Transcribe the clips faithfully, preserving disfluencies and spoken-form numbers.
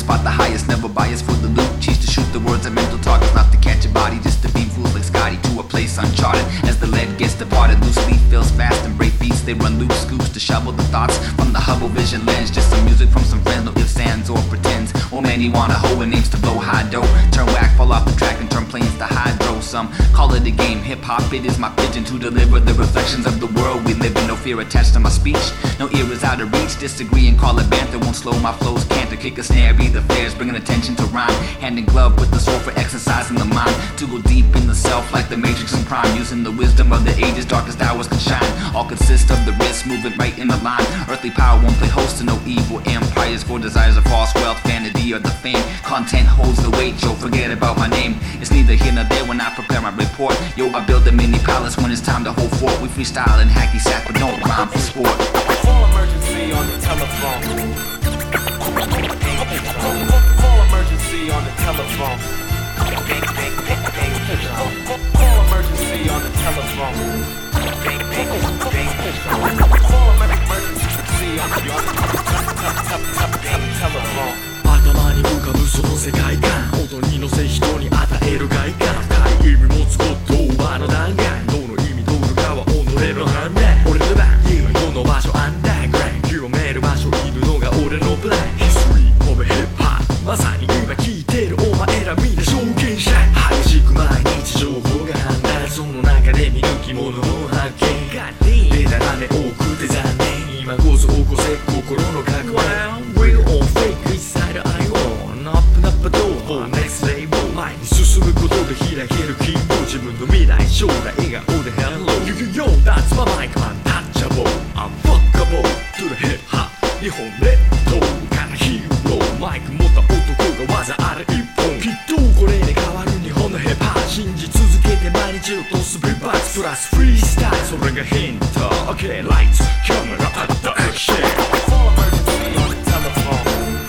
spot the highest, never biased for the loot. Cheese to shoot the words of mental targets, not to catch a body, just to beam fools like Scotty to a place uncharted. As the lead gets departed, loose leaf feels fast and break beats. They run loose scoops to shovel the thoughts from the Hubble vision lens. Just some music from some friends, no ifs, ands, or pretends. Or many wanna hoe and aims to blow high dough. Turn whack, fall off the track and turn planes to hydro. Some call it a game, hip-hop, it is my pigeon to deliver the reflections of the world we live in. No fear attached to my speech, no ear is out of reach. Disagree and call it banter, won't slow my flows. Can't to kick a snare, be the fairs, bringing attention to rhyme. Hand in glove with the soul for exercising the mind. To go deep in the self like the Matrix and Prime. Using the wisdom of the ages, darkest hours can shine. All consist of the wrist, moving right in the line. Earthly power won't play host to no evil empires. For desires of false wealth, vanity, or the fame. Content holds the weight, yo, forget about my name. It's neither here nor there when I prepare my report. Yo, I build a mini palace when it's time to hold fort. We freestyle and hacky sack, but don't rhyme for sport. Call emergency on the telephone. Call emergency on the telephone. Call emergency on the telephone. Call emergency on the telephone. 頭に浮かぶその世界観、音に乗せ人に与える外観、深い意味持つことはの弾丸、どの意味取るかは己の判断。俺の番、今この場所アンダーグラウンド、広める場所いるのが俺のプラン。History of hip-hop、まさに今聞いてるお前らみんな証券者。激しく毎日情報が判断、その中で見抜き物を発見。デタラメ多くて残念、今こそ起こせ心の革命。Real or fake、一切の愛をOpen up a door for next level。 前に進むことで開ける希望、自分の未来将来笑顔で Hello Yo yo yo that's my mic untouchable unfuckable to the hip hop 日本列島からヒーロー、マイク持った男が技ある一本、きっとこれで変わる日本のヒップホップ。信じ続けて毎日落とすビーバックスプラスフリースタイル、それがヒント。 OK lights camera at the action。 Call emergency on the telephone.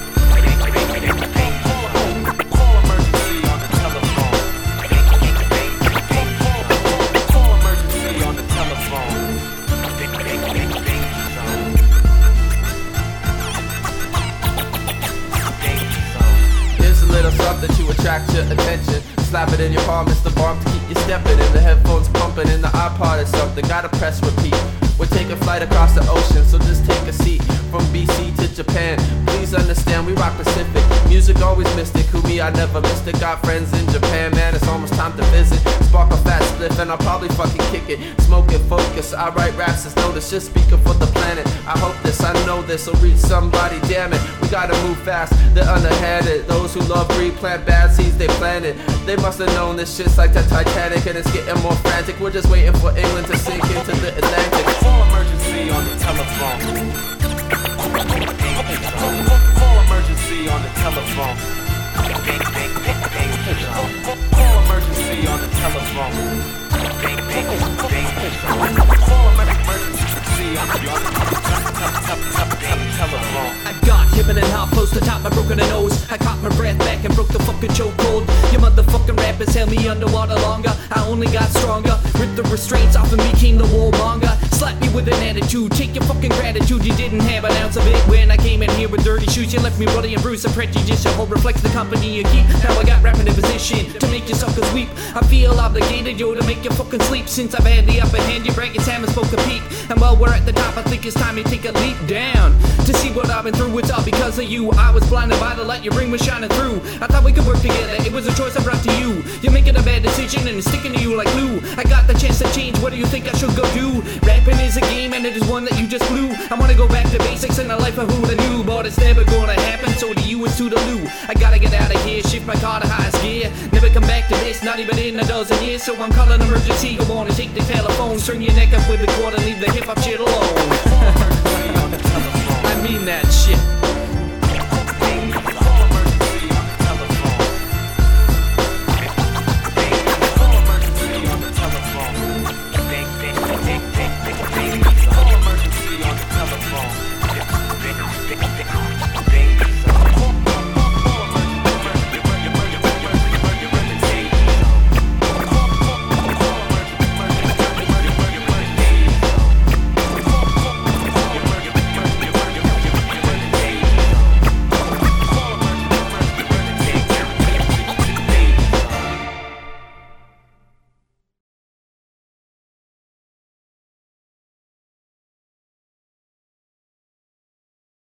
Something to attract your attention. Slap it in your palm, it's the bomb to keep you stepping. And the headphones pumping, and the iPod is something. Gotta press repeat. We're taking flight across the ocean, so just take a seat. From B C to Japan, please understand we rock Pacific. Music always mystic, who me, I never missed it. Got friends in Japan, man, it's almost time to visit. Spark a fat spliff and I'll probably fucking kick it. Smoke it, focus, I write raps, it's notice. Just speaking for the planet, I hope this, I know this will reach somebody, damn it. We gotta move fast, they're underhanded. Those who love greed, plant bad seeds, they planted. They must have known this shit's like the Titanic, and it's getting more frantic. We're just waiting for England to sink into the Atlantic. Call emergency on the telephone. Call emergency on the telephone. Call emergency on the telephone. Call emergency on the telephone. I got hip and half close to top, I broke on the nose. I caught my breath back and broke the fucking chokehold. You motherfucking rappers held me underwater longer. I only got stronger, ripped the restraints off and became the warmonger. Slap me with an attitude, take your fucking gratitude. You didn't have an ounce of it when I came in here with dirty shoes. You left me bloody and bruised, a prejudice. Your whole reflects the company you keep. Now I got rapping in position to make you suckers weep. I feel obligated, yo, to make you fucking sleep. Since I've had the upper hand, you brag your time and spoke a peak. And while we're at the top, I think it's time you take a leap down to see what I've been through. It's all because of you. I was blinded by the light your ring was shining through. I thought we could work together, it was a choice I brought to you. You're making a bad decision and it's sticking to you like glue. I got the chance to change, what do you think I should go do? Rapping is a game and it is one that you just blew. I wanna go back to basics in the life of who I knew, but it's never gonna happen, so to you it's to the loo. I gotta get out of here, shift my car to highest gear. Never come back to this, not even in a dozen years. So I'm calling emergency, go on and take the telephone. Turn your neck up with the cord and leave the hip hop shit alone.